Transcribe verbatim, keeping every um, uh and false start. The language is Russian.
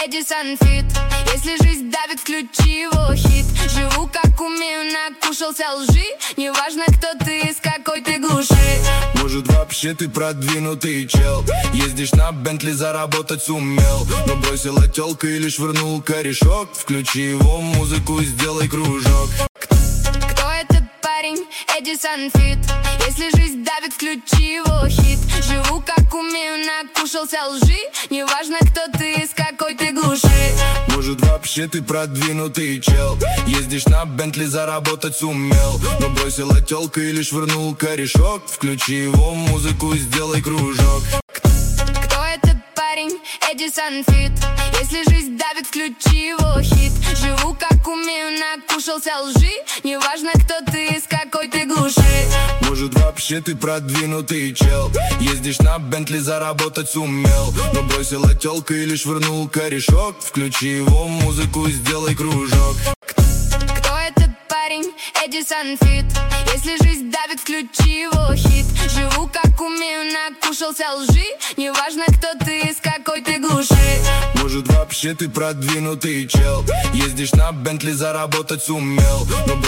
Эдисон Фит. Если жизнь давит, включи его хит. Живу как умею, накушался лжи. Неважно, кто ты, из какой ты глуши. Может, вообще ты продвинутый чел, ездишь на Бентли, заработать сумел, но бросила тёлка или швырнул корешок. Включи его музыку и сделай кружок. Кто этот парень? Эдисон Фит. Если жизнь давит, включи его хит. Живу как умею, накушался лжи. Неважно, кто ты, из какой ты глуши. Может, вообще ты продвинутый чел, ездишь на Бентли, заработать сумел, но бросила тёлка или швырнул корешок. Включи его музыку и сделай кружок. Кто этот парень? Эдисон Фит. Если жизнь давит, включи его хит. Живу как умею, накушался лжи. Неважно, кто ты, из какой ты глуши. Может, вообще ты продвинутый чел, ездишь на Бентли, заработать сумел, но бросила тёлка или швырнул корешок. Включи его музыку и сделай кружок. Кто этот парень? Эдисон Фит. Если жизнь давит, включи его хит. Живу как умею, накушался лжи. Неважно, кто ты, из какой ты глуши. Может, вообще ты продвинутый чел, ездишь на Бентли, заработать сумел, но